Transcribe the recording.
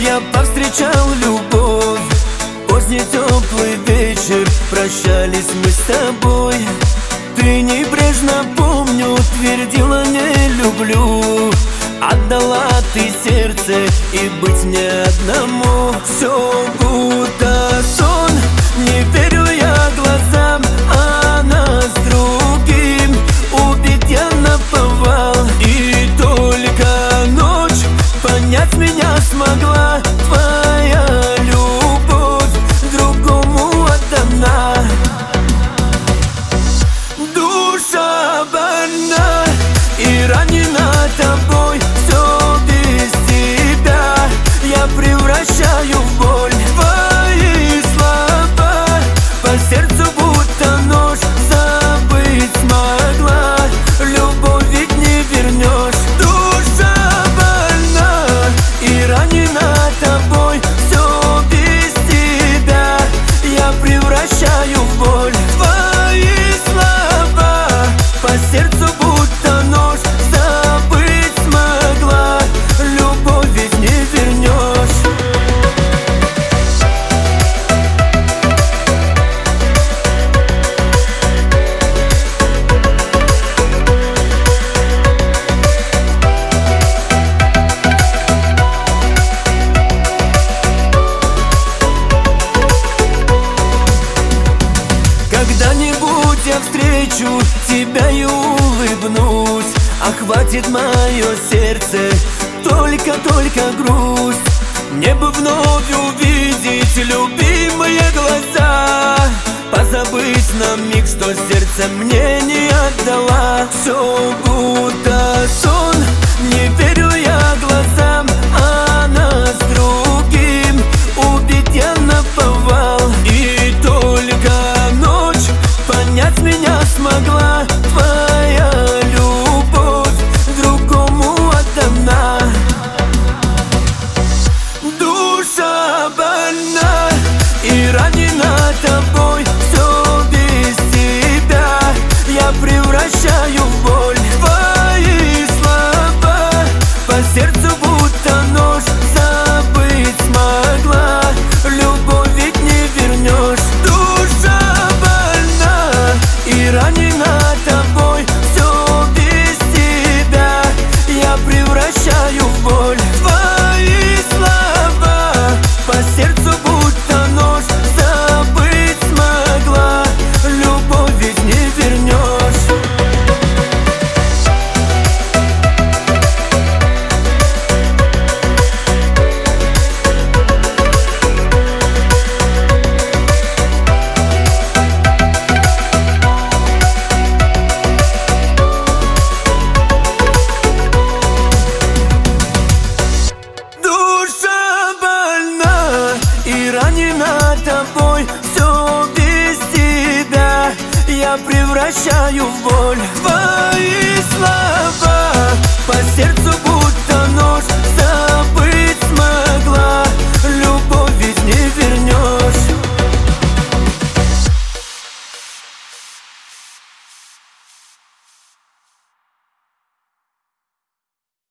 я повстречал любовь. Поздний теплый вечер, прощались мы с тобой. Ты небрежно, помню, твердила: не люблю. Отдала ты сердце, и быть мне одному. Все будто сон, не верю я глазам. Она с другим, убить я наповал. И только ночь понять меня смогла. Твоя любовь другому отдана. Душа больна и ранена тобой. Все без тебя я превращаю в боль. Твои слова по сердцу будто нож. Забыть смогла, любовь ведь не вернешь. Душа больна и ранена тобой. Все без тебя я превращаю в боль. Твои слова по сердцу будто нож. Забыть смогла, любовь ведь не вернешь. Когда-нибудь я встречу тебя и улыбнусь. Охватит мое сердце только грусть. Мне бы вновь увидеть любимые глаза, позабыть на миг, что сердце мне не отдала. Все будто сон, не верю я глазам. Она с другим, убить я наповал. И только ночь понять меня смогла. Твоя любовь другому отдана. Душа больна и ранена тобой. Все без тебя я превращаю в боль. Твои слова по сердцу будто нож. Забыть смогла, любовь ведь не вернешь. Душа больна и ранена тобой. Все без тебя я превращаю в боль. Твои слова по сердцу будто нож. Забыть смогла, любовь ведь не вернешь. Душа больна и ранена тобой. Все без тебя я превращаю в боль. Твои слова по сердцу